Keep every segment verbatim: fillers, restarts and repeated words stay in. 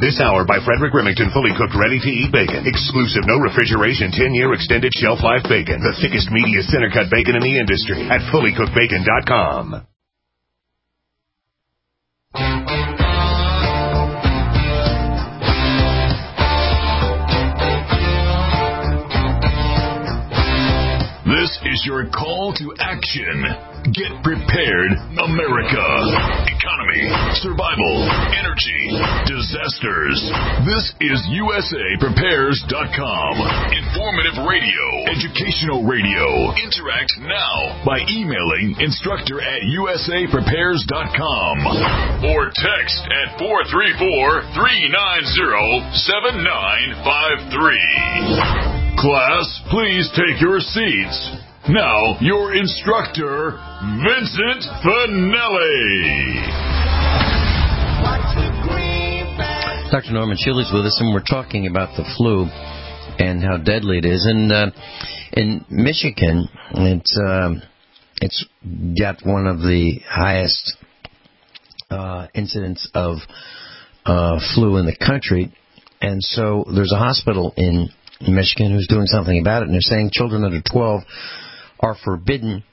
This hour by Frederick Remington, fully cooked, ready-to-eat bacon. Exclusive, no refrigeration, ten-year extended shelf life bacon. The thickest, meatiest, center-cut bacon in the industry at fully cooked bacon dot com. This is your call to action. Get prepared, America. Economy, survival, energy, disasters. This is U S A Prepares dot com. Informative radio, educational radio. Interact now by emailing instructor at U S A Prepares dot com or text at four three four, three nine zero, seven nine five three. Class, please take your seats. Now, your instructor, Vincent Finelli. Doctor Norman Schiele's with us, and we're talking about the flu and how deadly it is. And uh, in Michigan, it's uh, it's got one of the highest uh, incidents of uh, flu in the country. And so there's a hospital in Michigan who's doing something about it, and they're saying children under twelve are forbidden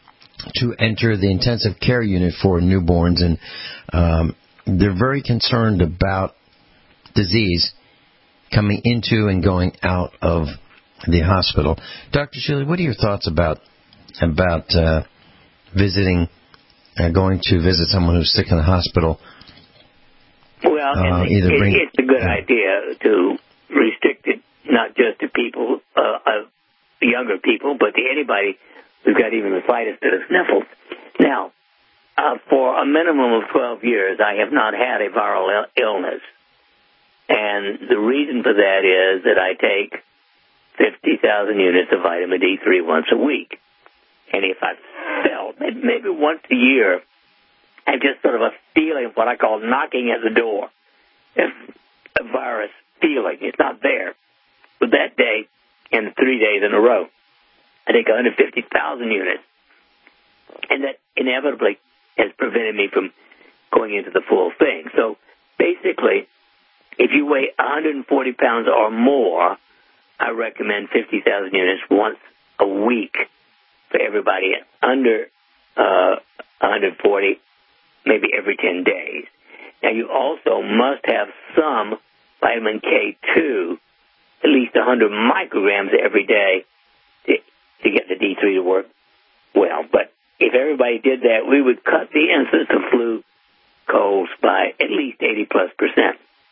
to enter the intensive care unit for newborns, and um, they're very concerned about disease coming into and going out of the hospital. Doctor Schiele, what are your thoughts about about uh, visiting, uh, going to visit someone who's sick in the hospital? Well, uh, it, either bring, it's a good uh, idea to restrict it not just to people, uh, uh, younger people, but to anybody who's got even the slightest bit of sniffles. Now, uh, for a minimum of twelve years, I have not had a viral il- illness. And the reason for that is that I take fifty thousand units of vitamin D three once a week. And if I felt, maybe, maybe once a year, I have just sort of a feeling of what I call knocking at the door. If a virus feeling, it's not there. But that day and three days in a row, I take one hundred fifty thousand units. And that inevitably has prevented me from going into the full thing. So basically, if you weigh one hundred forty pounds or more, I recommend fifty thousand units once a week for everybody under uh, one hundred forty, maybe every ten days. Now, you also must have some vitamin K two, at least one hundred micrograms every day to, to get the D three to work well. But if everybody did that, we would cut the incidence of flu colds by at least eighty plus percent.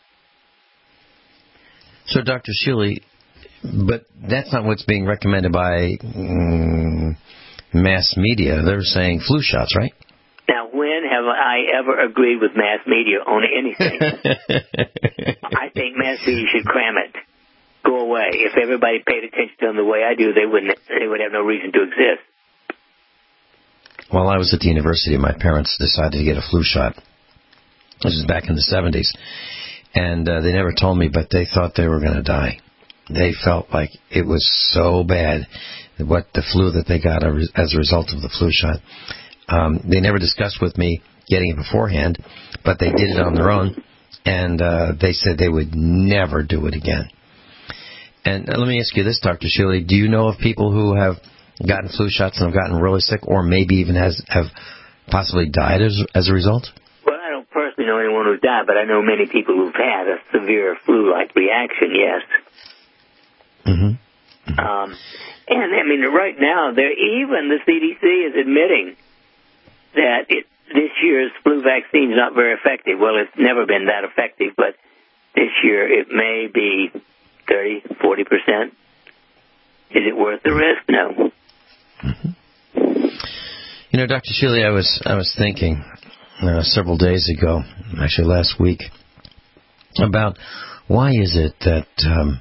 So, Doctor Schiele, but that's not what's being recommended by mm, mass media. They're saying flu shots, right? Now, when have I ever agreed with mass media on anything? I think mass media should cram it. Go away. If everybody paid attention to them the way I do, they wouldn't. They would have no reason to exist. While I was at the university, my parents decided to get a flu shot. This was back in the seventies. And uh, they never told me, but they thought they were going to die. They felt like it was so bad, what the flu that they got as a result of the flu shot. Um, they never discussed with me getting it beforehand, but they did it on their own, and uh, they said they would never do it again. And uh, let me ask you this, Doctor Schiele, do you know of people who have gotten flu shots and have gotten really sick, or maybe even has have possibly died as, as a result? Well, I don't personally know anyone who's died, but I know many people who've had a severe flu-like reaction, yes. Mm-hmm. Mm-hmm. Um, and, I mean, right now, there even the C D C is admitting that it, this year's flu vaccine is not very effective. Well, it's never been that effective, but this year it may be thirty, forty percent. Is it worth the risk? No. Mm-hmm. You know, Doctor Schiele, I was I was thinking uh, several days ago, actually last week, about why is it that um,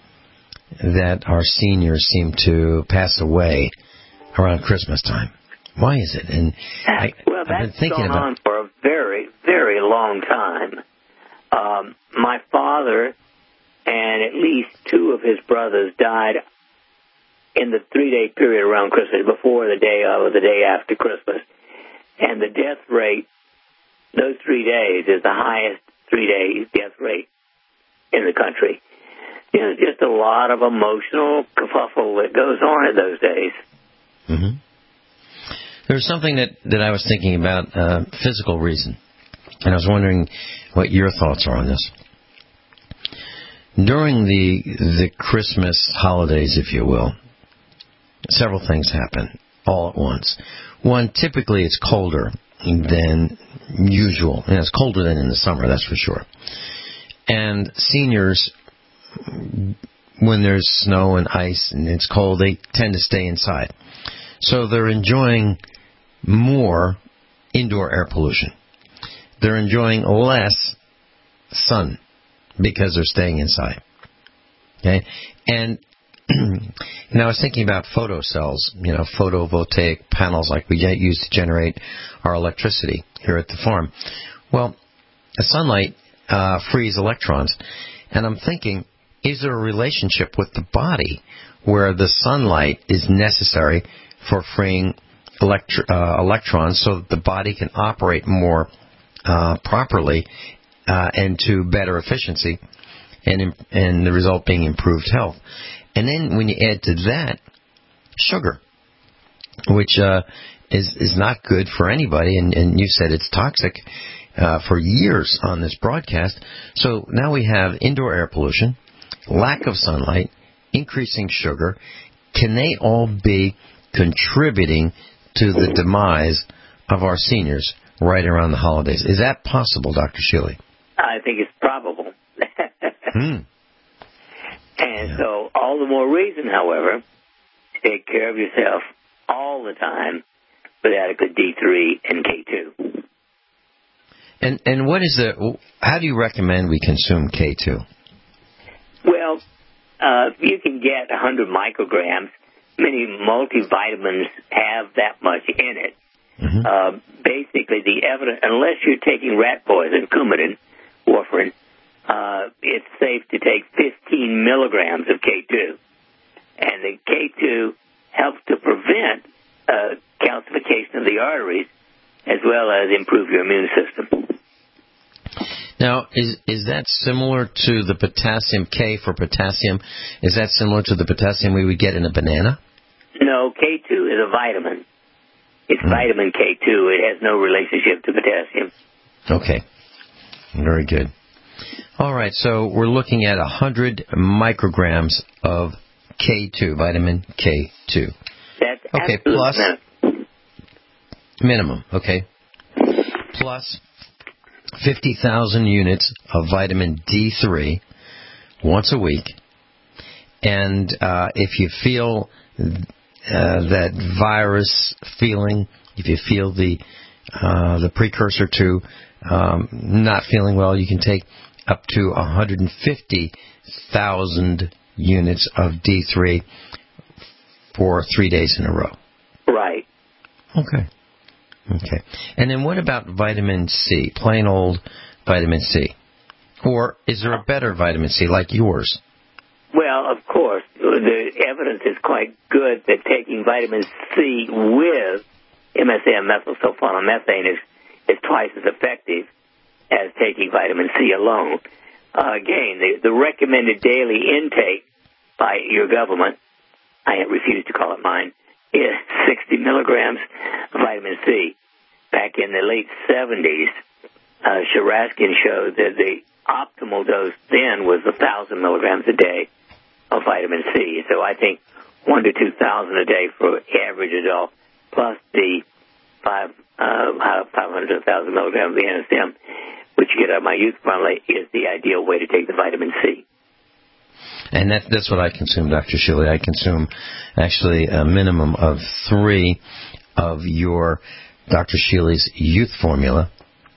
that our seniors seem to pass away around Christmas time? Why is it? And I, well, that's I've been thinking gone about on for a very, very long time. Um, my father and at least two of his brothers died in the three-day period around Christmas, before the day of or the day after Christmas. And the death rate, those three days, is the highest three-day death rate in the country. You know, just a lot of emotional kerfuffle that goes on in those days. Mm-hmm. There's something that, that I was thinking about, uh, physical reason, and I was wondering what your thoughts are on this. During the the Christmas holidays, if you will, several things happen all at once. One, typically it's colder than usual. And it's colder than in the summer, that's for sure. And seniors, when there's snow and ice and it's cold, they tend to stay inside. So they're enjoying more indoor air pollution. They're enjoying less sun because they're staying inside. Okay? And and I was thinking about photocells, you know, photovoltaic panels like we use to generate our electricity here at the farm. Well, the sunlight uh, frees electrons, and I'm thinking, is there a relationship with the body where the sunlight is necessary for freeing electri- uh, electrons so that the body can operate more uh, properly uh, and to better efficiency, and and the result being improved health? And then when you add to that sugar, which uh, is is not good for anybody, and, and you said it's toxic uh, for years on this broadcast. So now we have indoor air pollution, lack of sunlight, increasing sugar. Can they all be contributing to the demise of our seniors right around the holidays? Is that possible, Doctor Shealy? I think it's probable. hmm. And yeah. so all the more reason, however, to take care of yourself all the time with adequate D three and K two. And and what is the, how do you recommend we consume K two? Well, uh, you can get one hundred micrograms. Many multivitamins have that much in it. Mm-hmm. Uh, basically, the evidence, unless you're taking rat poison, Coumadin, warfarin, uh, it's safe to take fifteen milligrams of K two. And the K two helps to prevent uh, calcification of the arteries as well as improve your immune system. Now, is is that similar to the potassium K for potassium? Is that similar to the potassium we would get in a banana? No, K two is a vitamin. It's mm. vitamin K two. It has no relationship to potassium. Okay. Very good. All right, so we're looking at one hundred micrograms of K two, vitamin K two. That's okay, absolute plus minimum. minimum, okay. Plus fifty thousand units of vitamin D three once a week. And uh, if you feel uh, that virus feeling, if you feel the uh, the precursor to um, not feeling well, you can take up to one hundred fifty thousand units of D three for three days in a row. Right. Okay. Okay. And then what about vitamin C, plain old vitamin C? Or is there a better vitamin C like yours? Well, of course, the evidence is quite good that taking vitamin C with M S M, methylsulfonomethane, is, is twice as effective as taking vitamin C alone. Uh, again, the, the recommended daily intake by your government, I refuse to call it mine, is sixty milligrams of vitamin C. Back in the late seventies, uh, Sharaskin showed that the optimal dose then was one thousand milligrams a day of vitamin C. So I think one to two thousand a day for average adult, plus the five, uh, five hundred to one thousand milligrams of the N S M, which you get out of my youth formula, is the ideal way to take the vitamin C. And that, that's what I consume, Doctor Shealy. I consume actually a minimum of three of your Doctor Shealy's youth formula,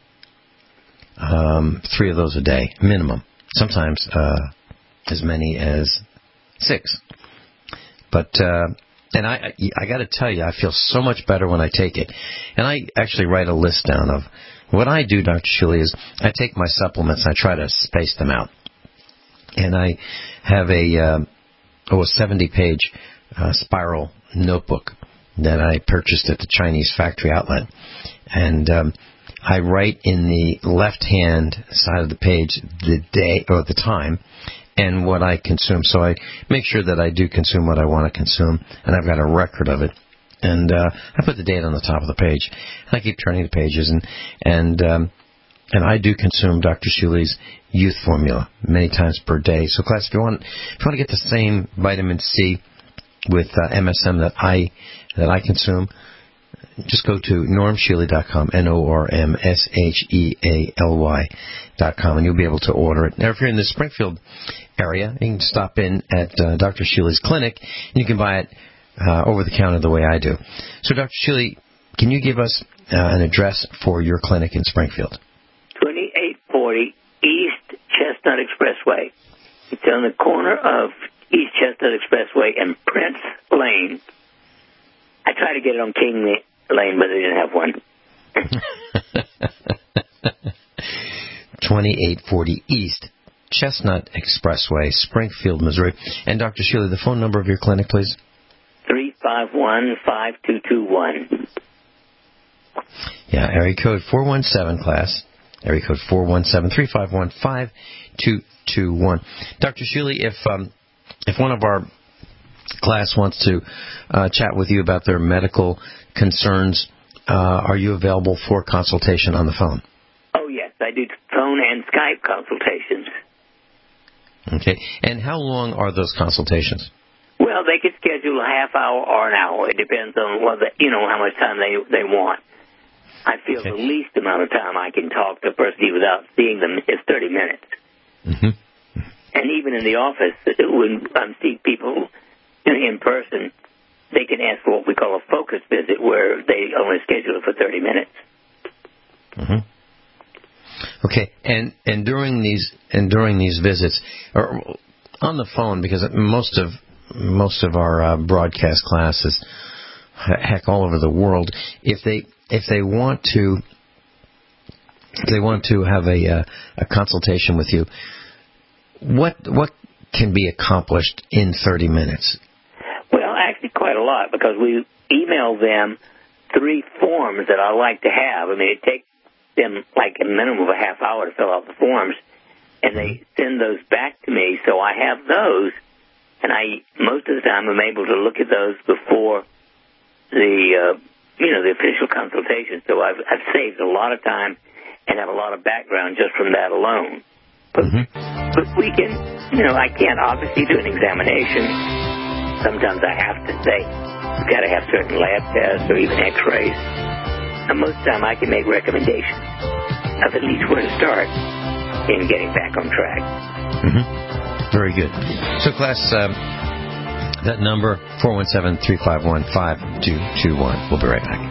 um, three of those a day, minimum. Sometimes uh, as many as six. But, uh, and I, I got to tell you, I feel so much better when I take it. And I actually write a list down of what I do, Doctor Shealy, is I take my supplements, I try to space them out. And I have a, uh, oh, a seventy-page uh, spiral notebook that I purchased at the Chinese factory outlet. And um, I write in the left-hand side of the page the day or the time and what I consume. So I make sure that I do consume what I want to consume, and I've got a record of it. And uh, I put the date on the top of the page, and I keep turning the pages, and and um, and I do consume Doctor Shuli's Youth Formula many times per day. So, class, if you want, if you want to get the same vitamin C with uh, M S M that I that I consume, just go to norm shely dot com, N O R M S H E A L Y dot com, and you'll be able to order it. Now, if you're in the Springfield area, you can stop in at uh, Doctor Shuli's clinic, and you can buy it uh, over the counter the way I do. So, Doctor Shuli, can you give us uh, an address for your clinic in Springfield? twenty-eight forty East Chestnut Expressway. It's on the corner of East Chestnut Expressway and Prince Lane. I tried to get it on King Lane, but they didn't have one. twenty-eight forty East Chestnut Expressway, Springfield, Missouri. And Doctor Shuli, the phone number of your clinic, please? three five one, five two two one. Yeah, area code four one seven, class. Area code four one seven, three five one, five two two one. Doctor Shuli, if um, if one of our class wants to uh, chat with you about their medical concerns, uh, are you available for consultation on the phone? Oh, yes. I do phone and Skype consultations. Okay. And how long are those consultations? Well, they could schedule a half hour or an hour. It depends on what the, you know how much time they they want. I feel okay. The least amount of time I can talk to a person without seeing them is thirty minutes. Mm-hmm. And even in the office, when I'm seeing people in person, they can ask for what we call a focus visit, where they only schedule it for thirty minutes. Mm-hmm. Okay, and and during these and during these visits, or on the phone, because most of most of our uh, broadcast classes, heck, all over the world, if they if they want to if they want to have a uh, a consultation with you, what what can be accomplished in thirty minutes? Well, actually, quite a lot, because we email them three forms that I like to have. I mean, it takes them like a minimum of a half hour to fill out the forms, and they send those back to me, so I have those, and I most of the time I'm able to look at those before the uh, you know the official consultation. So I've I've saved a lot of time and have a lot of background just from that alone. But mm-hmm. but we can you know I can't obviously do an examination. Sometimes I have to say you've got to have certain lab tests or even X-rays. And most of the time I can make recommendations of at least where to start in getting back on track. Mm-hmm. Very good. So, class, um, that number, four one seven, three five one, five two two one. We'll be right back.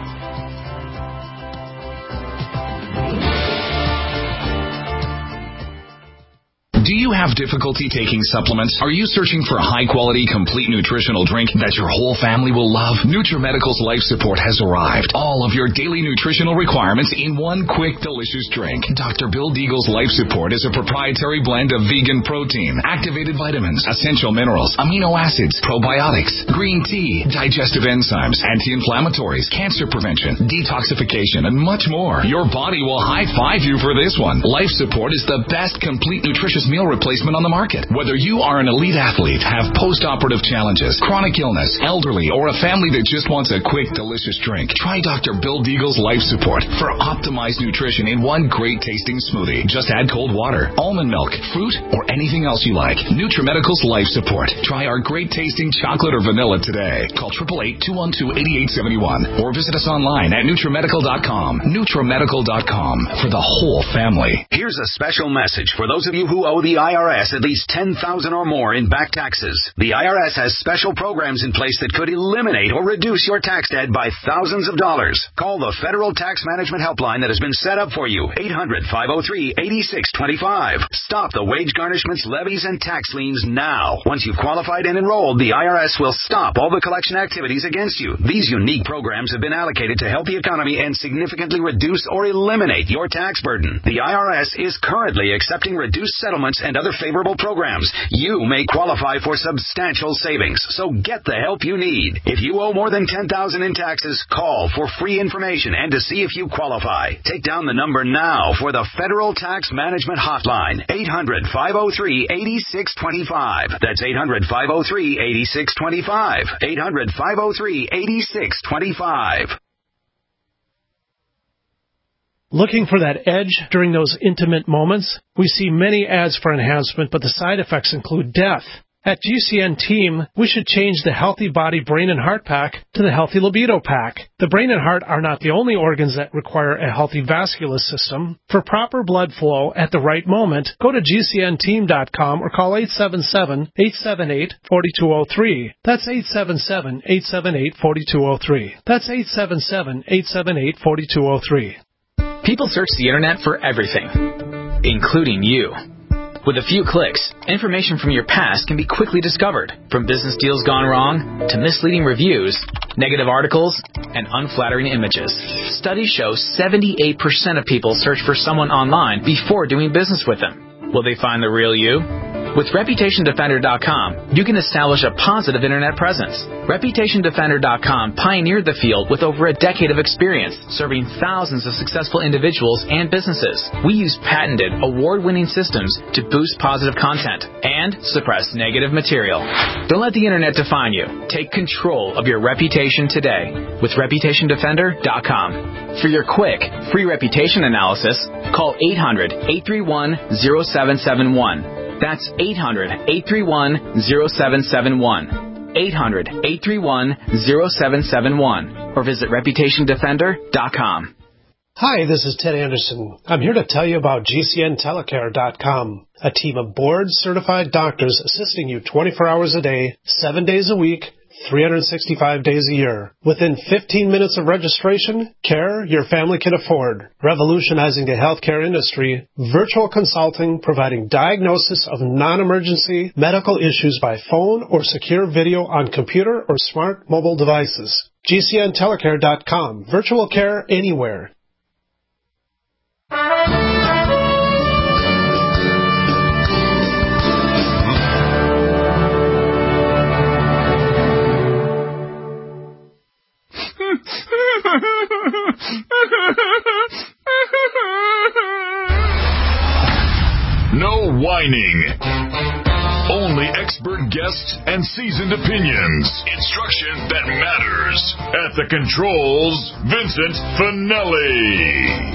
Do you have difficulty taking supplements? Are you searching for a high-quality, complete nutritional drink that your whole family will love? NutriMedical's Life Support has arrived. All of your daily nutritional requirements in one quick, delicious drink. Doctor Bill Deagle's Life Support is a proprietary blend of vegan protein, activated vitamins, essential minerals, amino acids, probiotics, green tea, digestive enzymes, anti-inflammatories, cancer prevention, detoxification, and much more. Your body will high-five you for this one. Life Support is the best complete nutritious meal replacement on the market. Whether you are an elite athlete, have post-operative challenges, chronic illness, elderly, or a family that just wants a quick, delicious drink, try Doctor Bill Deagle's Life Support for optimized nutrition in one great-tasting smoothie. Just add cold water, almond milk, fruit, or anything else you like. NutriMedical's Life Support. Try our great-tasting chocolate or vanilla today. Call eight eight eight, two one two, eight eight seven one or visit us online at NutriMedical dot com. NutriMedical dot com for the whole family. Here's a special message for those of you who owe the I R S at least ten thousand dollars or more in back taxes. The I R S has special programs in place that could eliminate or reduce your tax debt by thousands of dollars. Call the Federal Tax Management Helpline that has been set up for you, eight hundred, five oh three, eight six twenty-five. Stop the wage garnishments, levies, and tax liens now. Once you've qualified and enrolled, the I R S will stop all the collection activities against you. These unique programs have been allocated to help the economy and significantly reduce or eliminate your tax burden. The I R S is currently accepting reduced settlements and other favorable programs. You may qualify for substantial savings, so get the help you need. If you owe more than ten thousand dollars in taxes, call for free information and to see if you qualify. Take down the number now for the Federal Tax Management Hotline, eight hundred, five oh three, eight six two five. That's eight hundred, five oh three, eight six two five. eight hundred, five oh three, eight six two five. Looking for that edge during those intimate moments? We see many ads for enhancement, but the side effects include death. At G C N Team, we should change the Healthy Body Brain and Heart Pack to the Healthy Libido Pack. The brain and heart are not the only organs that require a healthy vascular system. For proper blood flow at the right moment, go to G C N team dot com or call eight seven seven, eight seven eight, four two zero three. That's eight seven seven, eight seven eight, four two zero three. That's eight seven seven, eight seven eight, four two zero three. People search the internet for everything, including you. With a few clicks, information from your past can be quickly discovered, from business deals gone wrong to misleading reviews, negative articles, and unflattering images. Studies show seventy-eight percent of people search for someone online before doing business with them. Will they find the real you? With Reputation Defender dot com, you can establish a positive internet presence. Reputation Defender dot com pioneered the field with over a decade of experience, serving thousands of successful individuals and businesses. We use patented, award-winning systems to boost positive content and suppress negative material. Don't let the internet define you. Take control of your reputation today with Reputation Defender dot com. For your quick, free reputation analysis, call eight hundred, eight three one, zero seven seven one. That's eight hundred, eight three one, zero seven seven one. eight hundred, eight three one, zero seven seven one. Or visit Reputation Defender dot com. Hi, this is Ted Anderson. I'm here to tell you about G C N telecare dot com, a team of board-certified doctors assisting you twenty-four hours a day, seven days a week, three hundred sixty-five days a year. Within fifteen minutes of registration, care your family can afford. Revolutionizing the healthcare industry, virtual consulting providing diagnosis of non-emergency medical issues by phone or secure video on computer or smart mobile devices. G C N telecare dot com. Virtual care anywhere. No whining. Only expert guests and seasoned opinions. Instruction that matters. At the controls, Vincent Finelli.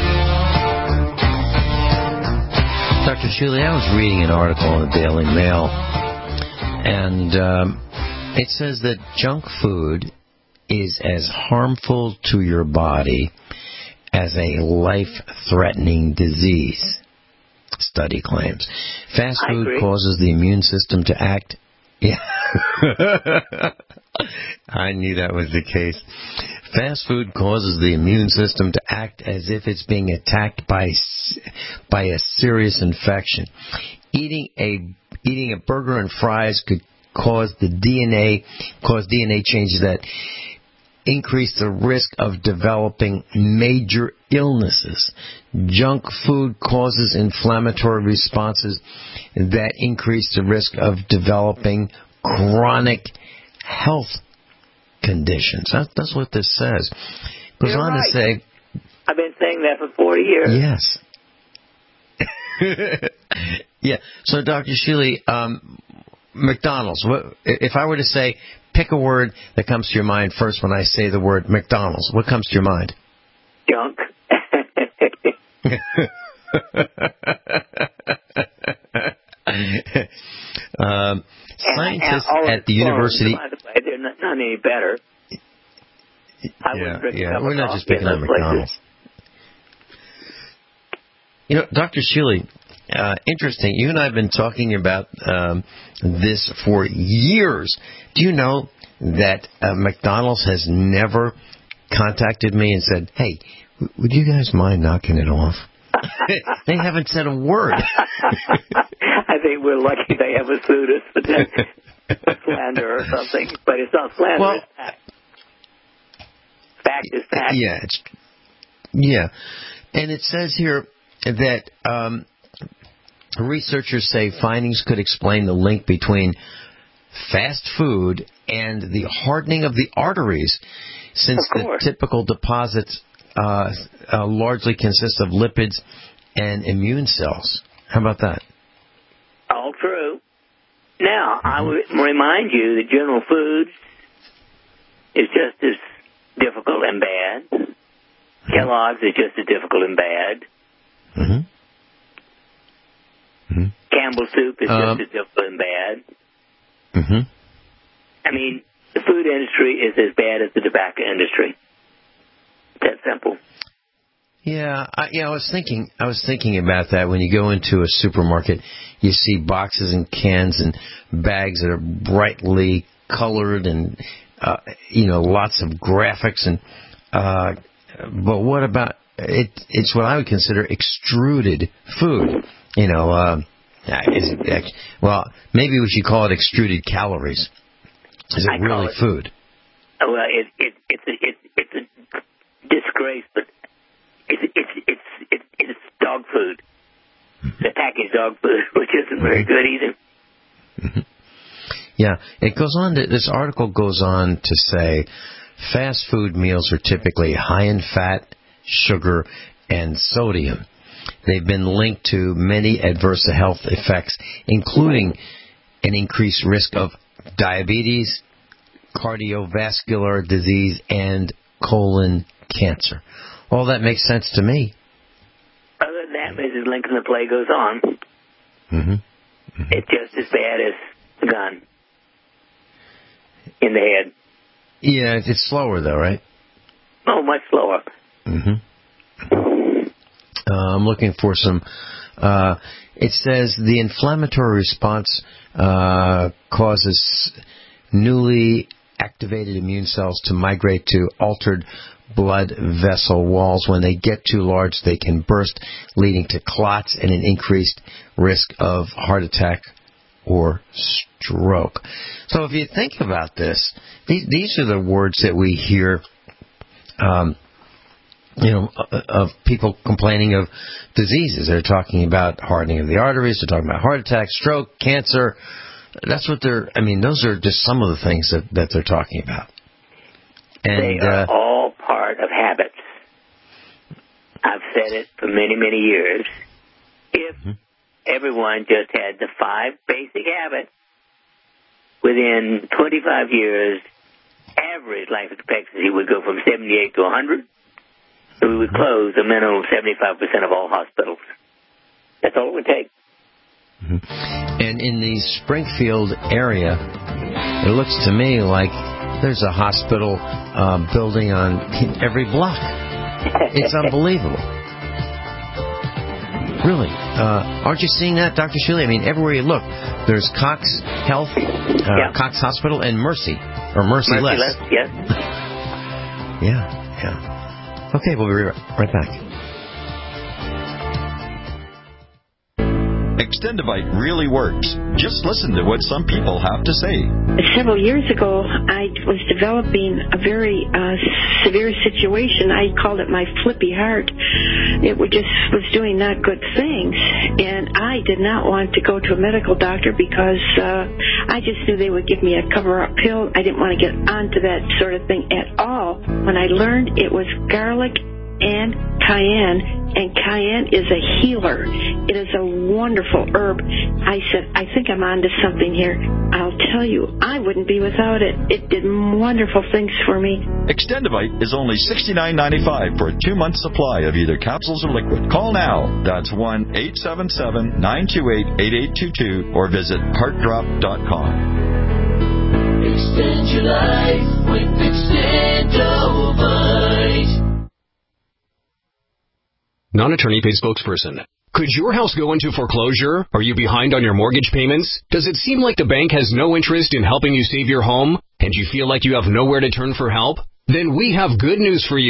Doctor Shuley, I was reading an article in the Daily Mail, and um, it says that junk food is as harmful to your body as a life-threatening disease, study claims. Fast food causes the immune system to act... Yeah. I knew that was the case. Fast food causes the immune system to act as if it's being attacked by by a serious infection. Eating a eating a burger and fries could cause the D N A cause D N A changes that increase the risk of developing major illnesses. Junk food causes inflammatory responses that increase the risk of developing chronic health conditions. That, that's what this says. Goes You're on right. to say... I've been saying that for forty years. Yes. Yeah. So, Doctor Shealy, um, McDonald's, what, if I were to say, pick a word that comes to your mind first when I say the word McDonald's, what comes to your mind? Junk. um, scientists and, and at the university... By the way, they're not, not any better. I yeah, drink yeah. We're not just picking on McDonald's. Places. You know, Doctor Shealy, uh, interesting. You and I have been talking about um, this for years. Do you know that uh, McDonald's has never contacted me and said, hey, w- would you guys mind knocking it off? They haven't said a word. I think we're lucky they haven't sued us for that slander or something, but it's not slander. Well, it's fact. Fact is fact. Yeah, it's, yeah. And it says here that um, researchers say findings could explain the link between fast food and the hardening of the arteries, since the typical deposits uh, uh, largely consist of lipids and immune cells. How about that? All true. Now, I would remind you that General Foods is just as difficult and bad. Mm-hmm. Kellogg's is just as difficult and bad. Mm-hmm. Mm-hmm. Campbell's soup is um, just as difficult and bad. Mm-hmm. I mean, the food industry is as bad as the tobacco industry. That simple. Yeah, I, yeah. I was thinking. I was thinking about that. When you go into a supermarket, you see boxes and cans and bags that are brightly colored and uh, you know, lots of graphics. And uh, but what about it? It's what I would consider extruded food. You know, uh, is it, well, maybe we should call it extruded calories. Is it I really it, food? Well, it, it, it's a, it, it's a disgrace, but it's it's it's it's, it's dog food. Mm-hmm. The packaged dog food, which isn't very good either. Mm-hmm. Yeah, it goes on. To, this article goes on to say, fast food meals are typically high in fat, sugar, and sodium. They've been linked to many adverse health effects, including an increased risk of diabetes, cardiovascular disease, and colon cancer. All that makes sense to me. Other than that, Missus Lincoln, the play goes on. Mm-hmm. Mm-hmm. It's just as bad as a gun in the head. Yeah, it's slower, though, right? Oh, much slower. Mm-hmm. Uh, I'm looking for some... Uh, it says the inflammatory response uh, causes newly activated immune cells to migrate to altered blood vessel walls. When they get too large, they can burst, leading to clots and an increased risk of heart attack or stroke. So if you think about this, these, these are the words that we hear, um, you know, of people complaining of diseases. They're talking about hardening of the arteries. They're talking about heart attack, stroke, cancer. That's what they're, I mean, those are just some of the things that, that they're talking about. And, they are uh, all part of habits. I've said it for many, many years. If mm-hmm. everyone just had the five basic habits, within twenty-five years, average life expectancy would go from seventy-eight to one hundred. We would close a minimum of seventy-five percent of all hospitals. That's all it would take. Mm-hmm. And in the Springfield area, it looks to me like there's a hospital uh, building on every block. It's unbelievable. Really. Uh, aren't you seeing that, Doctor Shuley? I mean, everywhere you look, there's Cox Health, uh, yeah. Cox Hospital, and Mercy, or Mercy Less. Mercy Less, yes. Yeah, yeah. Okay, we'll be right back. Extendivite really works. Just listen to what some people have to say. Several years ago, I was developing a very uh, severe situation. I called it my flippy heart. It was just was doing not good things, and I did not want to go to a medical doctor because uh, I just knew they would give me a cover-up pill. I didn't want to get onto that sort of thing at all. When I learned it was garlic and cayenne, and cayenne is a healer. It is a wonderful herb. I said, I think I'm onto something here. I'll tell you, I wouldn't be without it. It did wonderful things for me. Extendivite is only sixty-nine ninety-five for a two-month supply of either capsules or liquid. Call now. That's one eight seven seven, nine two eight, eight eight two two or visit heart drop dot com. Extend your life with Extendivite. Non-attorney paid spokesperson. Could your house go into foreclosure? Are you behind on your mortgage payments? Does it seem like the bank has no interest in helping you save your home, and you feel like you have nowhere to turn for help? Then we have good news for you.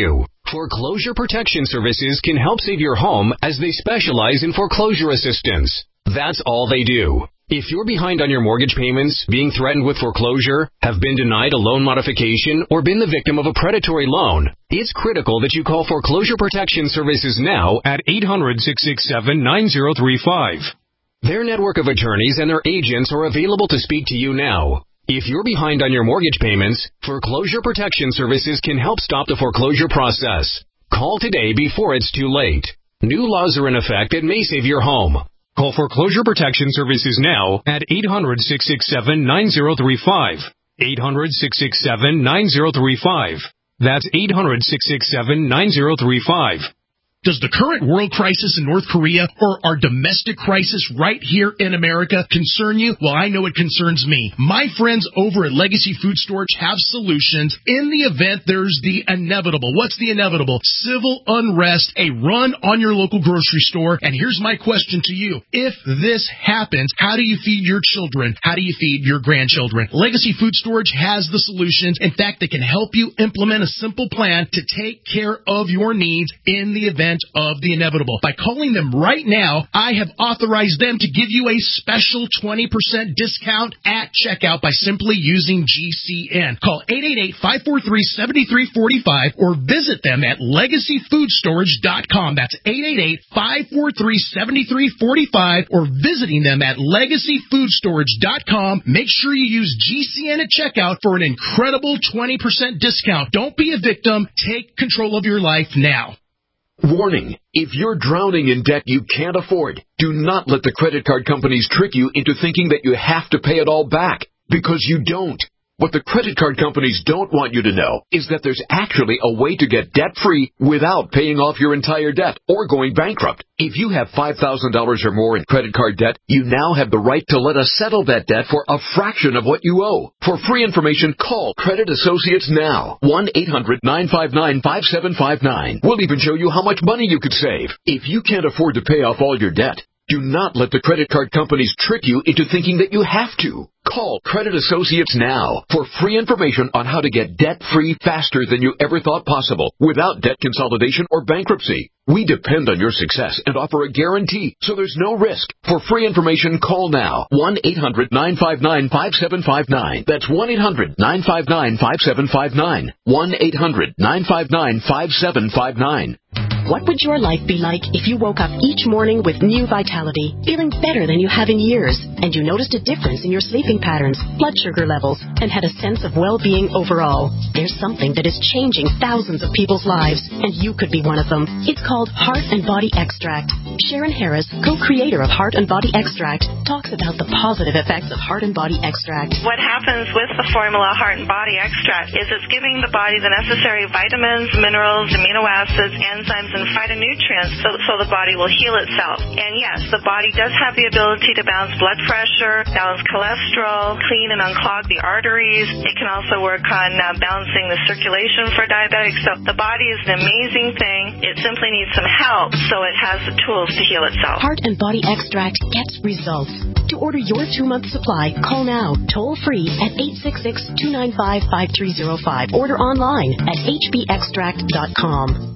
Foreclosure Protection Services can help save your home as they specialize in foreclosure assistance. That's all they do. If you're behind on your mortgage payments, being threatened with foreclosure, have been denied a loan modification, or been the victim of a predatory loan, it's critical that you call Foreclosure Protection Services now at eight hundred, six six seven, nine zero three five. Their network of attorneys and their agents are available to speak to you now. If you're behind on your mortgage payments, Foreclosure Protection Services can help stop the foreclosure process. Call today before it's too late. New laws are in effect that may save your home. Call Foreclosure Protection Services now at eight hundred, six six seven, nine zero three five. eight hundred, six six seven, nine zero three five. That's eight hundred, six six seven, nine zero three five. Does the current world crisis in North Korea or our domestic crisis right here in America concern you? Well, I know it concerns me. My friends over at Legacy Food Storage have solutions in the event there's the inevitable. What's the inevitable? Civil unrest, a run on your local grocery store. And here's my question to you. If this happens, how do you feed your children? How do you feed your grandchildren? Legacy Food Storage has the solutions. In fact, they can help you implement a simple plan to take care of your needs in the event of the inevitable. By calling them right now, I have authorized them to give you a special twenty percent discount at checkout by simply using G C N. Call eight eight eight, five four three, seven three four five or visit them at legacy food storage dot com. That's eight eight eight, five four three, seven three four five or visiting them at legacy food storage dot com. Make sure you use G C N at checkout for an incredible twenty percent discount. Don't be a victim. Take control of your life now. Warning, if you're drowning in debt you can't afford, do not let the credit card companies trick you into thinking that you have to pay it all back, because you don't. What the credit card companies don't want you to know is that there's actually a way to get debt-free without paying off your entire debt or going bankrupt. If you have five thousand dollars or more in credit card debt, you now have the right to let us settle that debt for a fraction of what you owe. For free information, call Credit Associates now. one eight hundred, nine five nine, five seven five nine. We'll even show you how much money you could save. If you can't afford to pay off all your debt, do not let the credit card companies trick you into thinking that you have to. Call Credit Associates now for free information on how to get debt-free faster than you ever thought possible without debt consolidation or bankruptcy. We depend on your success and offer a guarantee, so there's no risk. For free information, call now. one eight hundred, nine five nine, five seven five nine. That's one eight hundred, nine five nine, five seven five nine. one eight hundred, nine five nine, five seven five nine. What would your life be like if you woke up each morning with new vitality, feeling better than you have in years, and you noticed a difference in your sleeping patterns, blood sugar levels, and had a sense of well-being overall? There's something that is changing thousands of people's lives, and you could be one of them. It's called Heart and Body Extract. Sharon Harris, co-creator of Heart and Body Extract, talks about the positive effects of Heart and Body Extract. What happens with the formula Heart and Body Extract is it's giving the body the necessary vitamins, minerals, amino acids, enzymes, and phytonutrients so, so the body will heal itself. And yes, the body does have the ability to balance blood pressure, balance cholesterol, clean and unclog the arteries. It can also work on uh, balancing the circulation for diabetics. So the body is an amazing thing. It simply needs some help so it has the tools to heal itself. Heart and Body Extract gets results. To order your two-month supply, call now, toll-free at eight six six, two nine five, five three zero five. Order online at h b extract dot com.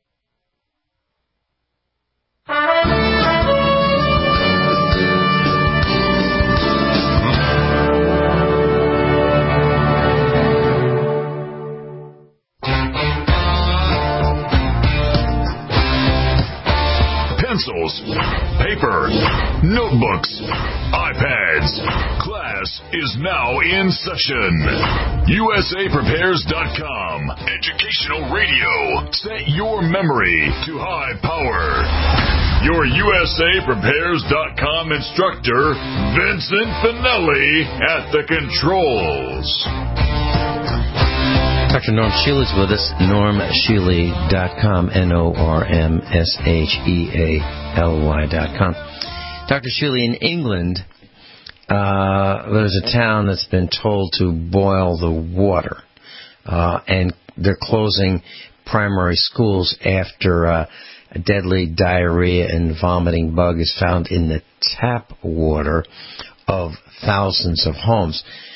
Pencils, paper, notebooks, iPads. Class is now in session. U S A Prepares dot com. Educational radio. Set your memory to high power. Your U S A Prepares dot com instructor, Vincent Finelli, at the controls. Doctor Norm Shealy is with us, norm shealy dot com, N O R M S H E A L Y dot com. Doctor Shealy, in England, uh, there's a town that's been told to boil the water, uh, and they're closing primary schools after uh, a deadly diarrhea and vomiting bug is found in the tap water of thousands of homes.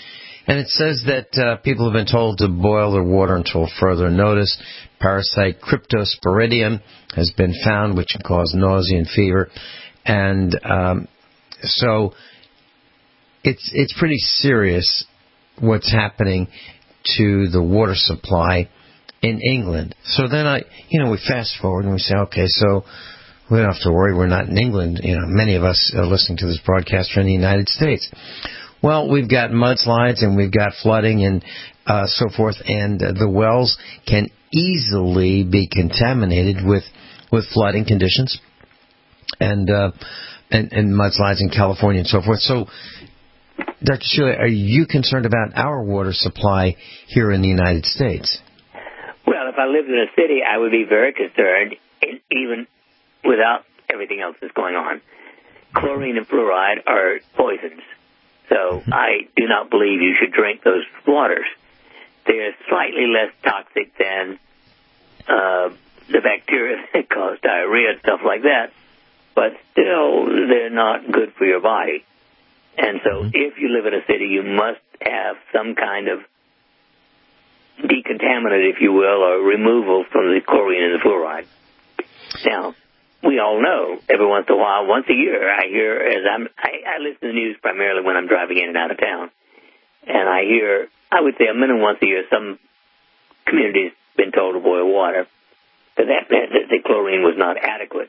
And it says that uh, people have been told to boil their water until further notice. Parasite Cryptosporidium has been found, which can cause nausea and fever. And um, so it's it's pretty serious what's happening to the water supply in England. So then I, you know, we fast forward and we say, okay, so we don't have to worry. We're not in England. You know, many of us are listening to this broadcast are in the United States. Well, we've got mudslides and we've got flooding and uh, so forth, and uh, the wells can easily be contaminated with with flooding conditions and uh, and, and mudslides in California and so forth. So, Doctor Shealy, are you concerned about our water supply here in the United States? Well, if I lived in a city, I would be very concerned, even without everything else that's going on. Chlorine and fluoride are poisons. So I do not believe you should drink those waters. They're slightly less toxic than uh, the bacteria that cause diarrhea and stuff like that, but still they're not good for your body. And so if you live in a city, you must have some kind of decontaminant, if you will, or removal from the chlorine and the fluoride. Now, we all know every once in a while, once a year, I hear, as I'm, I, I listen to the news primarily when I'm driving in and out of town, and I hear, I would say a minimum once a year, some communities been told to boil water, but that meant that the chlorine was not adequate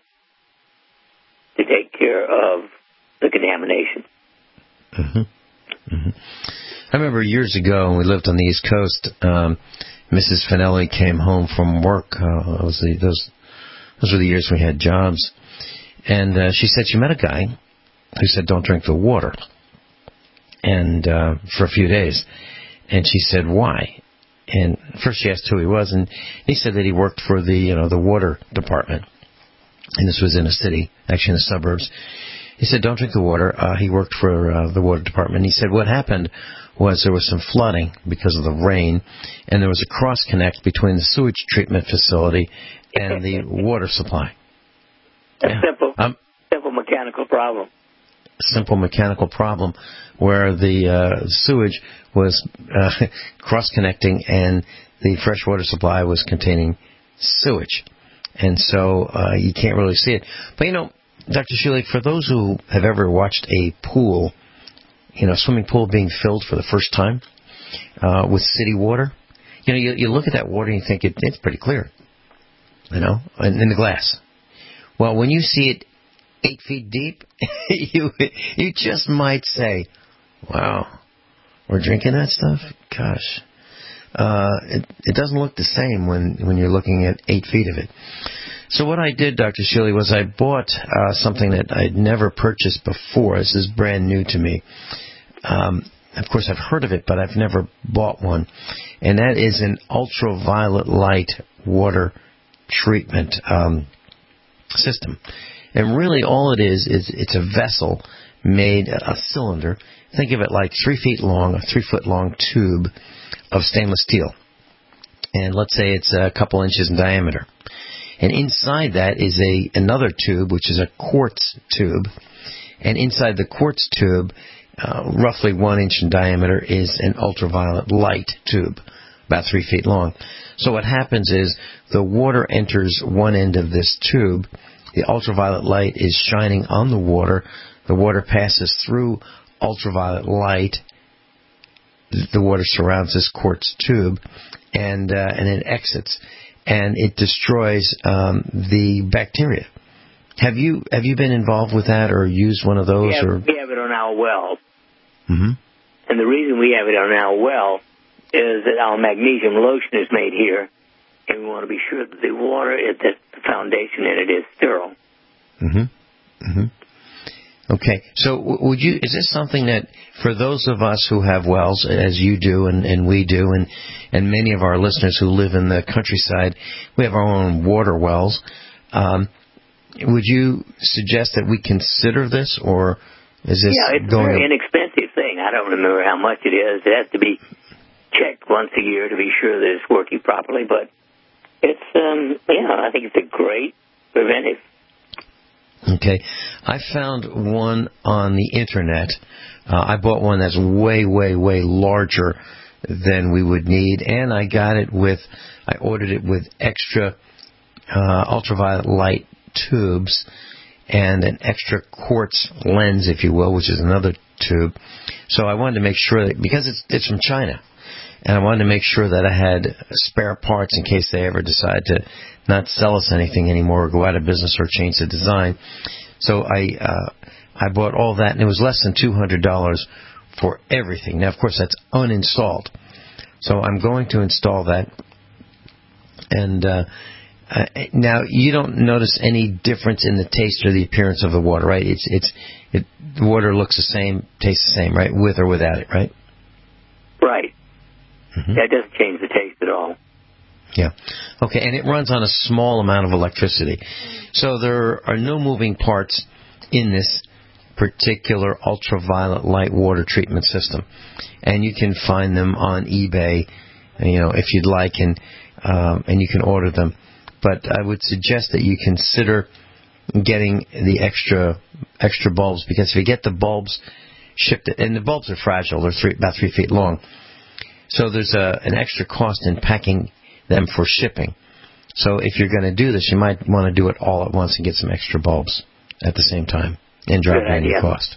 to take care of the contamination. Mm-hmm. Mm-hmm. I remember years ago when we lived on the East Coast, um, Missus Finelli came home from work. Uh, it was the, those those were the years we had jobs, and uh, she said she met a guy who said, "Don't drink the water," and uh, for a few days. And she said, "Why?" And first she asked who he was, and he said that he worked for the you know the water department, and this was in a city, actually in the suburbs. He said, "Don't drink the water." Uh, he worked for uh, the water department. He said what happened was there was some flooding because of the rain, and there was a cross-connect between the sewage treatment facility and the water supply. A Yeah. simple, um, simple mechanical problem. Simple mechanical problem where the uh, sewage was uh, cross-connecting and the freshwater supply was containing sewage. And so uh, you can't really see it. But, you know, Doctor Shealy, for those who have ever watched a pool, you know, swimming pool being filled for the first time uh, with city water, you know, you, you look at that water and you think it, it's pretty clear, you know, in, in the glass. Well, when you see it eight feet deep, you you just might say, wow, we're drinking that stuff? Gosh. Uh, it, it doesn't look the same when, when you're looking at eight feet of it. So what I did, Doctor Shealy, was I bought uh, something that I'd never purchased before. This is brand new to me. Um, of course, I've heard of it, but I've never bought one. And that is an ultraviolet light water treatment um, system. And really all it is, is it's a vessel made, a cylinder. Think of it like three feet long, a three-foot long tube of stainless steel. And let's say it's a couple inches in diameter. And inside that is a another tube, which is a quartz tube. And inside the quartz tube, uh, roughly one inch in diameter, is an ultraviolet light tube, about three feet long. So what happens is the water enters one end of this tube. The ultraviolet light is shining on the water. The water passes through ultraviolet light. The water surrounds this quartz tube, and uh, and it exits. And it destroys um, the bacteria. Have you have you been involved with that or used one of those? We have, or? we have it on our well. Mm-hmm. And the reason we have it on our well is that our magnesium lotion is made here, and we want to be sure that the water, that the foundation in it is sterile. Mm-hmm. Mm-hmm. Okay. So would you? Is this something that, for those of us who have wells, as you do and, and we do, and, and many of our listeners who live in the countryside, we have our own water wells. Um, would you suggest that we consider this, or is this yeah, it's going a very to... inexpensive thing. I don't remember how much it is. It has to be checked once a year to be sure that it's working properly. But it's, um, yeah, I think it's a great preventive. Okay, I found one on the internet. Uh, I bought one that's way, way, way larger than we would need, and I got it with, I ordered it with extra uh, ultraviolet light tubes and an extra quartz lens, if you will, which is another tube. So I wanted to make sure that, because it's, it's from China, and I wanted to make sure that I had spare parts in case they ever decide to not sell us anything anymore or go out of business or change the design. So I uh, I bought all that, and it was less than two hundred dollars for everything. Now, of course, that's uninstalled. So I'm going to install that. And uh, uh, now you don't notice any difference in the taste or the appearance of the water, right? It's it's it, the water looks the same, tastes the same, right, with or without it, right? Right. Mm-hmm. That doesn't change the taste at all. Yeah. Okay, and it runs on a small amount of electricity. So there are no moving parts in this particular ultraviolet light water treatment system. And you can find them on eBay, you know, if you'd like, and um, and you can order them. But I would suggest that you consider getting the extra extra bulbs, because if you get the bulbs shipped, and the bulbs are fragile, they're three, about three feet long, so there's a, an extra cost in packing them for shipping. So if you're going to do this, you might want to do it all at once and get some extra bulbs at the same time and drop down your cost.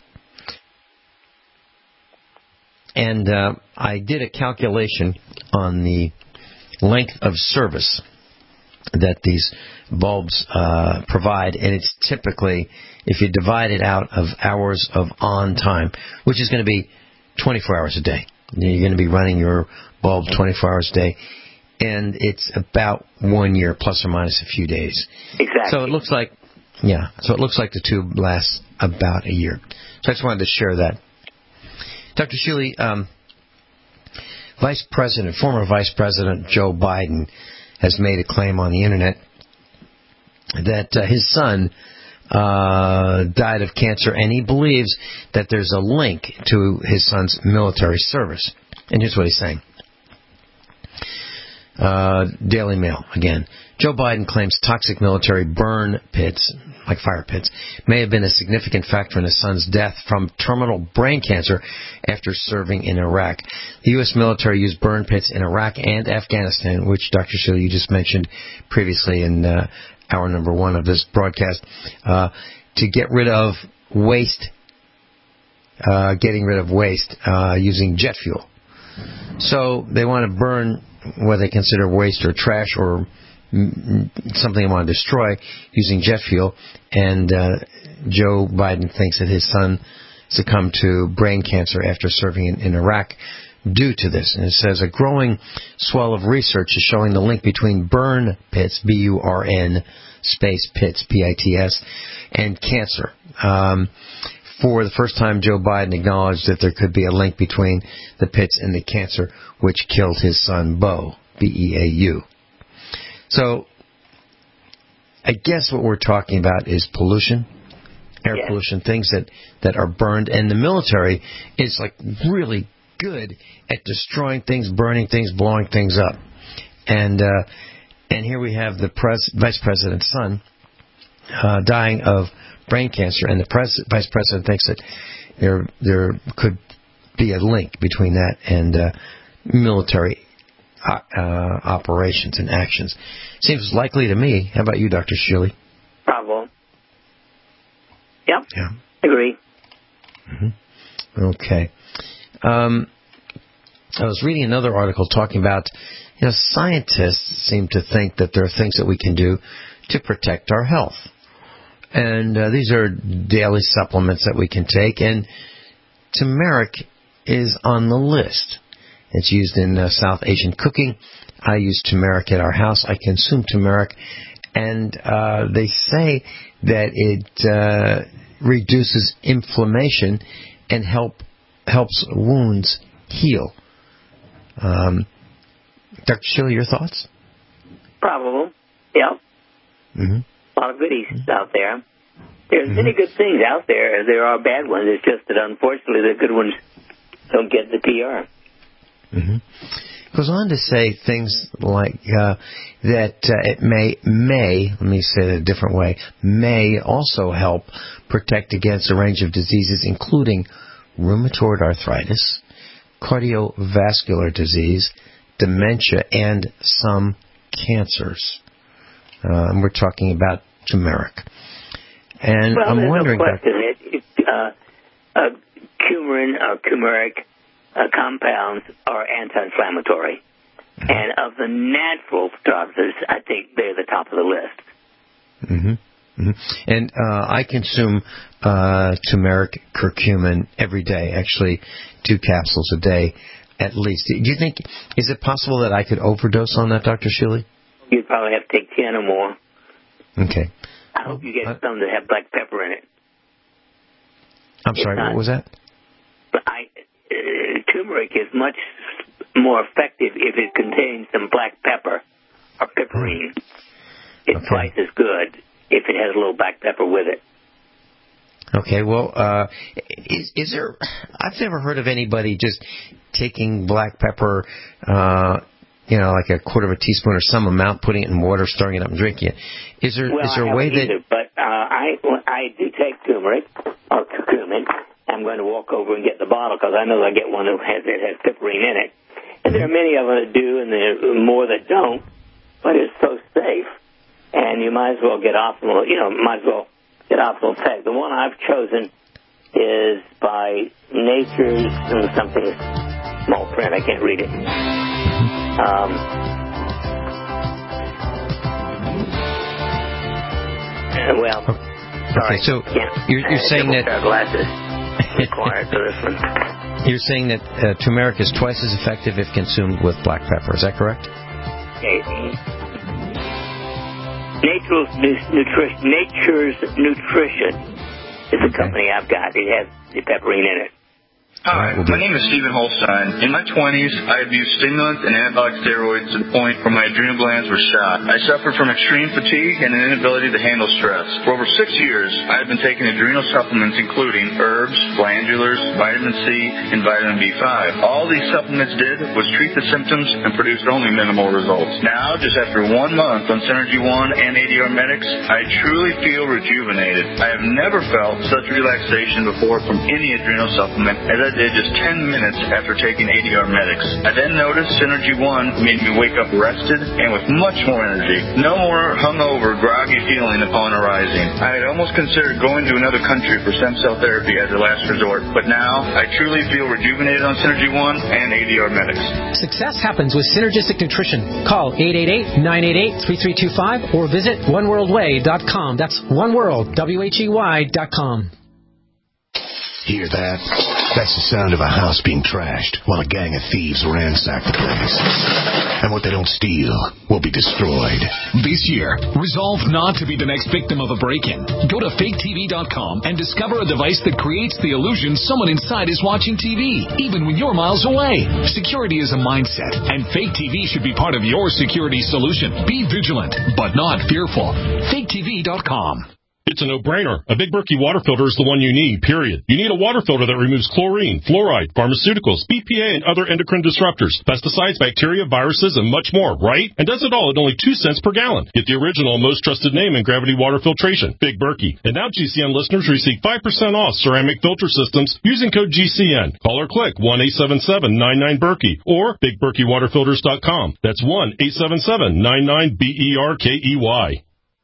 And uh, I did a calculation on the length of service that these bulbs uh, provide, and it's typically, if you divide it out of hours of on time, which is going to be twenty-four hours a day. You're going to be running your bulb twenty-four hours a day, and it's about one year plus or minus a few days. Exactly. So it looks like, yeah, so it looks like the tube lasts about a year. So I just wanted to share that. Doctor Shealy, um, Vice President, former Vice President Joe Biden has made a claim on the internet that uh, his son uh, died of cancer, and he believes that there's a link to his son's military service. And here's what he's saying. Uh, Daily Mail, again. Joe Biden claims toxic military burn pits, like fire pits, may have been a significant factor in his son's death from terminal brain cancer after serving in Iraq. The U S military used burn pits in Iraq and Afghanistan, which Doctor Shealy, you just mentioned previously in uh, hour number one of this broadcast, uh, to get rid of waste, uh, getting rid of waste uh, using jet fuel. So they want to burn what they consider waste or trash or something they want to destroy using jet fuel. And uh, Joe Biden thinks that his son succumbed to brain cancer after serving in, in Iraq due to this. And it says a growing swell of research is showing the link between burn pits, B U R N, space pits, P I T S, and cancer. Um, For the first time, Joe Biden acknowledged that there could be a link between the pits and the cancer, which killed his son, Beau, B E A U. So, I guess what we're talking about is pollution, air yeah. pollution, things that, that are burned. And the military is like really good at destroying things, burning things, blowing things up. And uh, and here we have the pres- vice president's son uh, dying of brain cancer, and the pres- vice president thinks that there there could be a link between that and uh, military uh, uh, operations and actions. Seems likely to me. How about you, Doctor Shealy? Probably. Yep. Yeah. Agree. Mm-hmm. Okay. Um, I was reading another article talking about, you know, scientists seem to think that there are things that we can do to protect our health. And uh, these are daily supplements that we can take, and turmeric is on the list. It's used in uh, South Asian cooking. I use turmeric at our house. I consume turmeric, and uh, they say that it uh, reduces inflammation and help helps wounds heal. Um, Doctor Shealy, your thoughts? Probable. Yep. Mm-hmm. A lot of goodies out there. There's many good things out there. There are bad ones. It's just that, unfortunately, the good ones don't get the P R. Mm-hmm. goes on to say things like uh, that uh, it may, may, let me say it a different way, may also help protect against a range of diseases, including rheumatoid arthritis, cardiovascular disease, dementia, and some cancers. Uh, and we're talking about turmeric. And well, I'm there's wondering no question that it, uh, uh, coumarin or turmeric uh, compounds are anti-inflammatory. Mm-hmm. And of the natural drugs, I think they're the top of the list. Mm-hmm. Mm-hmm. And uh, I consume uh, turmeric curcumin every day, actually two capsules a day at least. Do you think, is it possible that I could overdose on that, Doctor Shealy? You'd probably have to take ten or more. Okay. I hope you get some that have black pepper in it. I'm sorry, not, what was that? I, uh, turmeric is much more effective if it contains some black pepper or piperine. It's Okay. twice as good if it has a little black pepper with it. Okay, well, uh, is, is there, I've never heard of anybody just taking black pepper, uh, you know, like a quarter of a teaspoon or some amount, putting it in water, stirring it up and drinking it. Is there, well, is there I a way that... either, but uh, I, I do take turmeric or curcumin. I'm going to walk over and get the bottle because I know I get one that has, that has piperine in it. And there are many of them that do and there are more that don't, but it's so safe. And you might as well get optimal, you know, might as well get optimal effect. The one I've chosen is by Nature's something small print. I can't read it. Um, well, sorry. Okay, so yeah. you're, you're saying that glasses required for this one. You're saying that uh, turmeric is twice as effective if consumed with black pepper. Is that correct? Okay. Nature's Nutrition. Nature's Nutrition is the company I've got. It has the pepperine in it. Hi, my name is Stephen Holstein. In my twenties, I abused stimulants and anabolic steroids to the point where my adrenal glands were shot. I suffered from extreme fatigue and an inability to handle stress. For over six years, I have been taking adrenal supplements including herbs, glandulars, vitamin C, and vitamin B five. All these supplements did was treat the symptoms and produced only minimal results. Now, just after one month on Synergy One and A D R Medics, I truly feel rejuvenated. I have never felt such relaxation before from any adrenal supplement as I did just ten minutes after taking A D R Medics. I then noticed Synergy One made me wake up rested and with much more energy. No more hungover, groggy feeling upon arising. I had almost considered going to another country for stem cell therapy as a last resort, but now I truly feel rejuvenated on Synergy One and A D R Medics. Success happens with Synergistic Nutrition. Call eight eight eight, nine eight eight, three three two five or visit one world way dot com. That's oneworld, W H E Y dot com. Hear that? That's the sound of a house being trashed while a gang of thieves ransack the place. And what they don't steal will be destroyed. This year, resolve not to be the next victim of a break-in. Go to fake T V dot com and discover a device that creates the illusion someone inside is watching T V, even when you're miles away. Security is a mindset, and Fake T V should be part of your security solution. Be vigilant, but not fearful. fake T V dot com. It's a no-brainer. A Big Berkey water filter is the one you need, period. You need a water filter that removes chlorine, fluoride, pharmaceuticals, B P A, and other endocrine disruptors, pesticides, bacteria, viruses, and much more, right? And does it all at only two cents per gallon. Get the original, most trusted name in gravity water filtration, Big Berkey. And now G C N listeners receive five percent off ceramic filter systems using code G C N. Call or click one eight seven seven nine nine Berkey or big berkey water filters dot com. That's one eight seven seven nine nine B E R K E Y.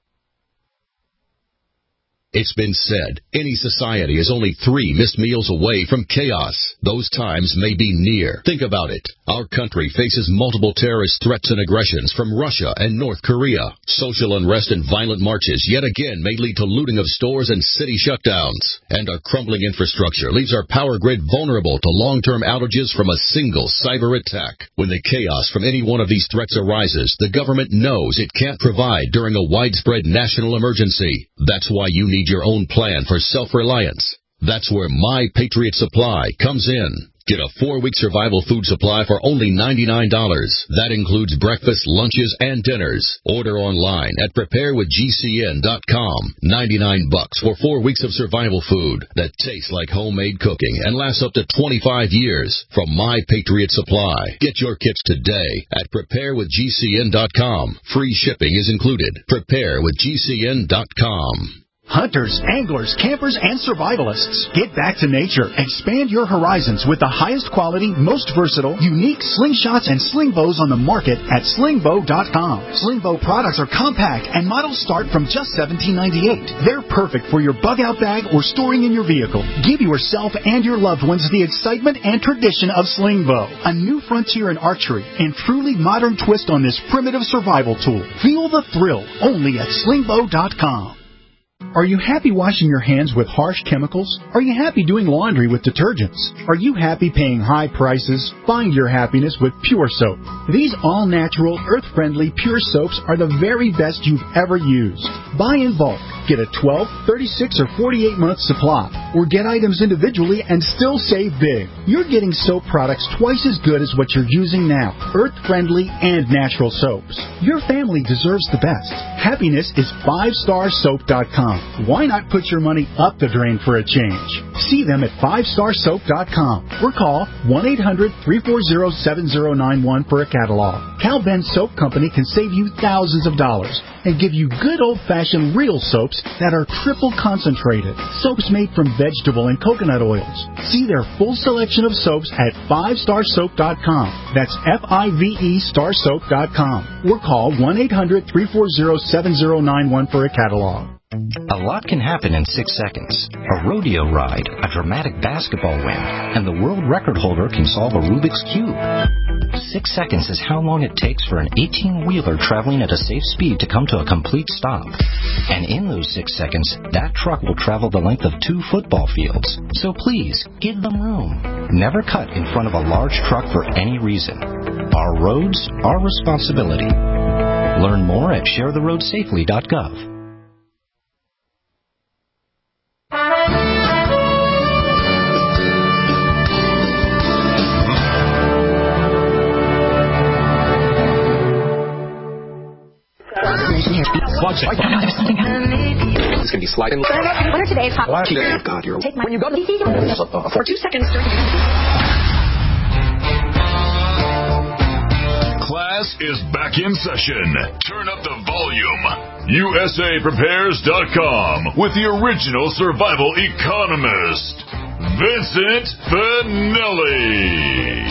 It's been said, any society is only three missed meals away from chaos. Those times may be near. Think about it. Our country faces multiple terrorist threats and aggressions from Russia and North Korea. Social unrest and violent marches yet again may lead to looting of stores and city shutdowns. And our crumbling infrastructure leaves our power grid vulnerable to long-term outages from a single cyber attack. When the chaos from any one of these threats arises, the government knows it can't provide during a widespread national emergency. That's why you need your own plan for self-reliance. That's where My Patriot Supply comes in. Get a four-week survival food supply for only ninety-nine dollars. That includes breakfast, lunches, and dinners. Order online at prepare with G C N dot com. ninety-nine bucks for four weeks of survival food that tastes like homemade cooking and lasts up to twenty-five years from My Patriot Supply. Get your kits today at prepare with G C N dot com. Free shipping is included. prepare with G C N dot com. Hunters, anglers, campers, and survivalists. Get back to nature. Expand your horizons with the highest quality, most versatile, unique slingshots and sling bows on the market at sling bow dot com. Sling bow products are compact and models start from just seventeen ninety-eight. They're perfect for your bug-out bag or storing in your vehicle. Give yourself and your loved ones the excitement and tradition of sling bow, a new frontier in archery and truly modern twist on this primitive survival tool. Feel the thrill only at sling bow dot com. Are you happy washing your hands with harsh chemicals? Are you happy doing laundry with detergents? Are you happy paying high prices? Find your happiness with Pure Soap. These all-natural, earth-friendly Pure Soaps are the very best you've ever used. Buy in bulk. Get a twelve, thirty-six, or forty-eight month supply. Or get items individually and still save big. You're getting soap products twice as good as what you're using now. Earth-friendly and natural soaps. Your family deserves the best. Happiness is five star soap dot com. Why not put your money up the drain for a change? See them at five star soap dot com or call one eight hundred, three four zero, seven zero nine one for a catalog. Cal Ben Soap Company can save you thousands of dollars and give you good old-fashioned real soaps that are triple concentrated. Soaps made from vegetable and coconut oils. See their full selection of soaps at five star soap dot com. That's F I V E star soap dot com. Or call one eight hundred, three four zero, seven zero nine one for a catalog. A lot can happen in six seconds. A rodeo ride, a dramatic basketball win, and the world record holder can solve a Rubik's Cube. Six seconds is how long it takes for an eighteen-wheeler traveling at a safe speed to come to a complete stop. And in those six seconds, that truck will travel the length of two football fields. So please, give them room. Never cut in front of a large truck for any reason. Our roads, our responsibility. Learn more at share the road safely dot gov. Watch it. Oh, no, there's something happening. It's going to be sliding. What are today's hot Last day. God, you're... Take my... When you go to the... For two seconds during... Class is back in session. Turn up the volume. U S A prepares dot com with the original survival economist, Vincent Finelli.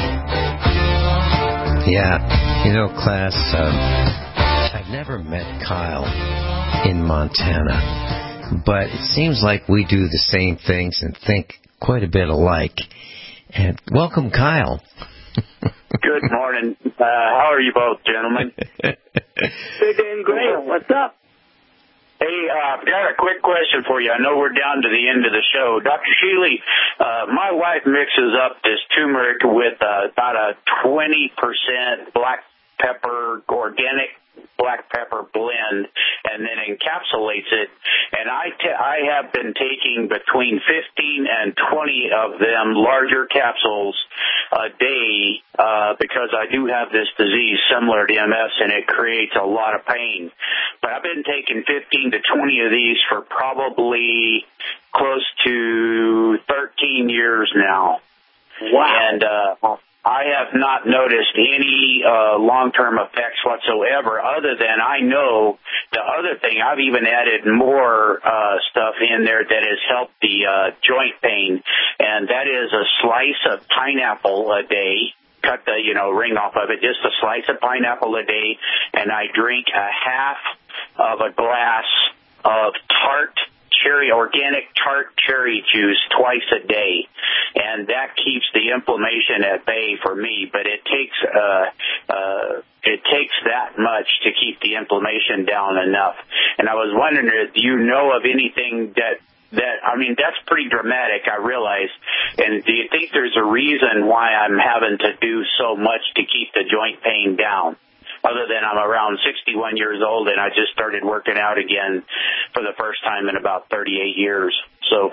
Yeah, you know, class, um, I've never met Kyle in Montana, but it seems like we do the same things and think quite a bit alike. And welcome, Kyle. Good morning. Uh, how are you both, gentlemen? We're doing great. What's up? Hey, uh, I've got a quick question for you. I know we're down to the end of the show. Doctor Sheely, uh, my wife mixes up this turmeric with uh, about a twenty percent black pepper, organic black pepper blend, and then encapsulates it. And I, t- I have been taking between fifteen and twenty of them larger capsules a day uh, because I do have this disease similar to M S, and it creates a lot of pain. But I've been taking fifteen to twenty of these for probably close to thirteen years now. Wow. And uh, I have not noticed any uh, long-term effects whatsoever, other than I know the other thing, I've even added more uh, stuff in there that has helped the uh, joint pain, and that is a slice of pineapple a day. Cut the, you know, ring off of it, just a slice of pineapple a day, and I drink a half of a glass of tart cherry, organic tart cherry juice twice a day, and that keeps the inflammation at bay for me. But it takes uh, uh, it takes that much to keep the inflammation down enough. And I was wondering if you know of anything that that I mean that's pretty dramatic, I realize. And do you think there's a reason why I'm having to do so much to keep the joint pain down? Other than I'm around sixty-one years old, and I just started working out again for the first time in about thirty-eight years. So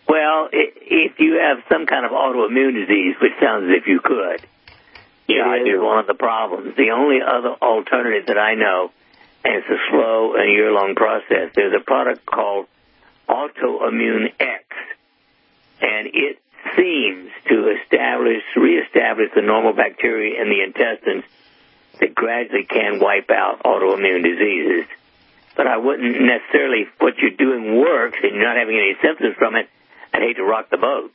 Well, if you have some kind of autoimmune disease, which sounds as if you could, yeah, it I is do. one of the problems. The only other alternative that I know, and it's a slow and year-long process, there's a product called Autoimmune X, and it seems to establish, reestablish the normal bacteria in the intestines that gradually can wipe out autoimmune diseases. But I wouldn't necessarily, if what you're doing works and you're not having any symptoms from it, I'd hate to rock the boat.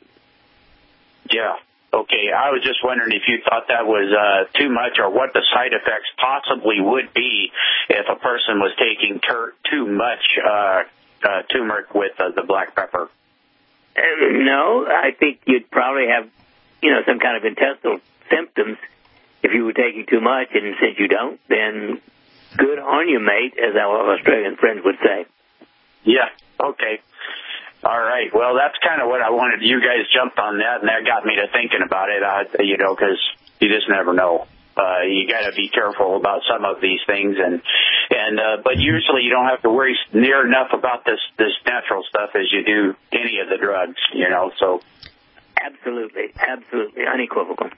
Yeah. Okay, I was just wondering if you thought that was uh, too much, or what the side effects possibly would be if a person was taking ter- too much uh, uh, turmeric with uh, the black pepper. Uh, no, I think you'd probably have, you know, some kind of intestinal symptoms if you were taking too much, and since you don't, then good on you, mate, as our Australian friends would say. Yeah, okay. All right. Well, that's kind of what I wanted. You guys jumped on that, and that got me to thinking about it, uh, you know, because you just never know. Uh, you got to be careful about some of these things, and and uh, but usually you don't have to worry near enough about this this natural stuff as you do any of the drugs, you know. So absolutely, absolutely, unequivocal.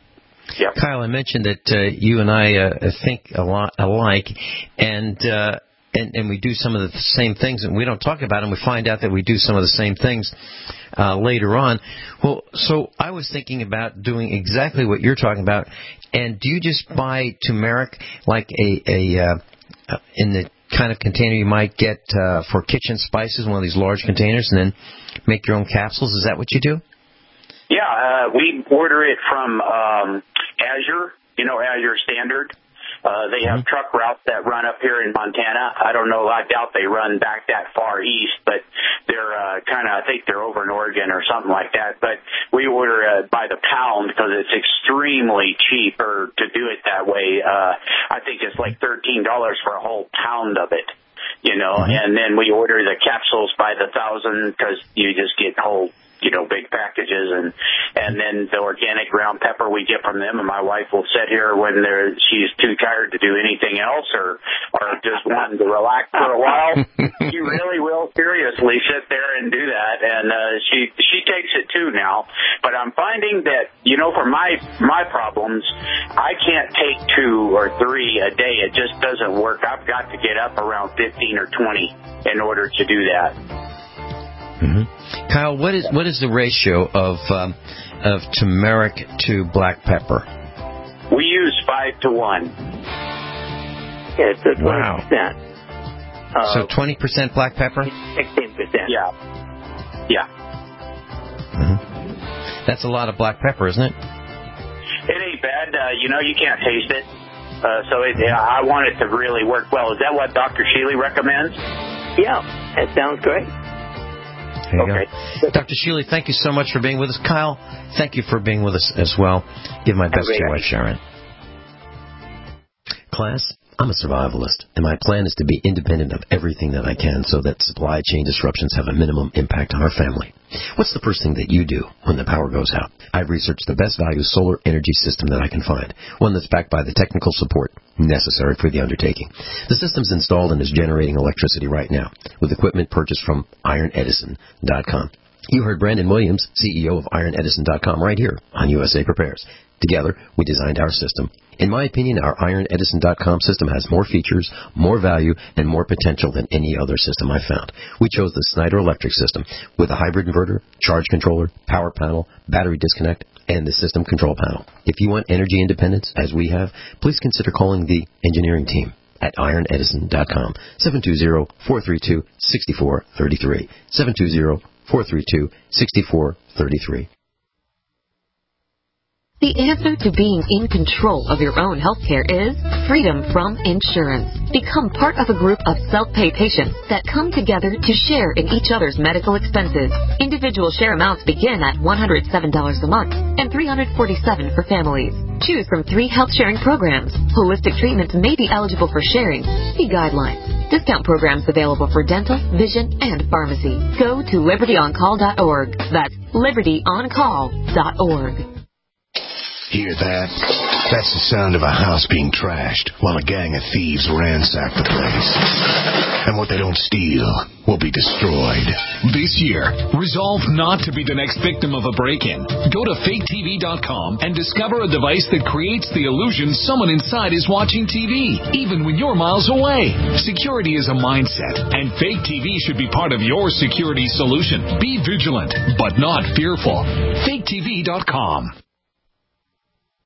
Yep. Kyle, I mentioned that uh, you and I uh, think a lot alike, and. Uh, And, and we do some of the same things, and we don't talk about them. We find out that we do some of the same things uh, later on. Well, so I was thinking about doing exactly what you're talking about. And do you just buy turmeric like a, a uh, in the kind of container you might get uh, for kitchen spices, one of these large containers, and then make your own capsules? Is that what you do? Yeah, uh, we order it from um, Azure, you know, Azure Standard. Uh, they have truck routes that run up here in Montana. I don't know. I doubt they run back that far east, but they're uh, kind of, I think they're over in Oregon or something like that. But we order uh, by the pound because it's extremely cheaper to do it that way. Uh, I think it's like thirteen dollars for a whole pound of it, you know. Mm-hmm. And then we order the capsules by the thousand because you just get whole, you know, big packages, and and then the organic ground pepper we get from them, and my wife will sit here when they're, she's too tired to do anything else, or or just wanting to relax for a while. She really will seriously sit there and do that, and uh, she she takes it too now. But I'm finding that, you know, for my my problems, I can't take two or three a day. It just doesn't work. I've got to get up around fifteen or twenty in order to do that. Mm-hmm. Kyle, what is what is the ratio of um, of turmeric to black pepper? We use five to one. Yeah, so twenty wow. percent. Uh, so twenty percent black pepper? Sixteen percent. Yeah. Yeah. Mm-hmm. That's a lot of black pepper, isn't it? It ain't bad. Uh, you know, you can't taste it. Uh, so it, yeah, I want it to really work well. Is that what Doctor Sheely recommends? Yeah, that sounds great. There you okay. go. Doctor Sheely, thank you so much for being with us. Kyle, thank you for being with us as well. Give my best to your wife, Sharon. Class, I'm a survivalist, and my plan is to be independent of everything that I can so that supply chain disruptions have a minimum impact on our family. What's the first thing that you do when the power goes out? I've researched the best value solar energy system that I can find, one that's backed by the technical support necessary for the undertaking. The system's installed and is generating electricity right now with equipment purchased from iron edison dot com. You heard Brandon Williams, C E O of iron edison dot com, right here on U S A Prepares. Together, we designed our system. In my opinion, our iron edison dot com system has more features, more value, and more potential than any other system I've found. We chose the Snyder Electric system with a hybrid inverter, charge controller, power panel, battery disconnect, and the system control panel. If you want energy independence, as we have, please consider calling the engineering team at iron edison dot com, seven two zero, four three two, six four three three, seven two zero, four three two, six four three three. The answer to being in control of your own healthcare is freedom from insurance. Become part of a group of self-pay patients that come together to share in each other's medical expenses. Individual share amounts begin at one hundred seven dollars a month and three hundred forty-seven dollars for families. Choose from three health sharing programs. Holistic treatments may be eligible for sharing. See guidelines. Discount programs available for dental, vision, and pharmacy. Go to liberty on call dot org. That's liberty on call dot org. Hear that? That's the sound of a house being trashed while a gang of thieves ransack the place. And what they don't steal will be destroyed. This year, resolve not to be the next victim of a break-in. Go to fake T V dot com and discover a device that creates the illusion someone inside is watching T V, even when you're miles away. Security is a mindset, and Fake T V should be part of your security solution. Be vigilant, but not fearful. fake T V dot com.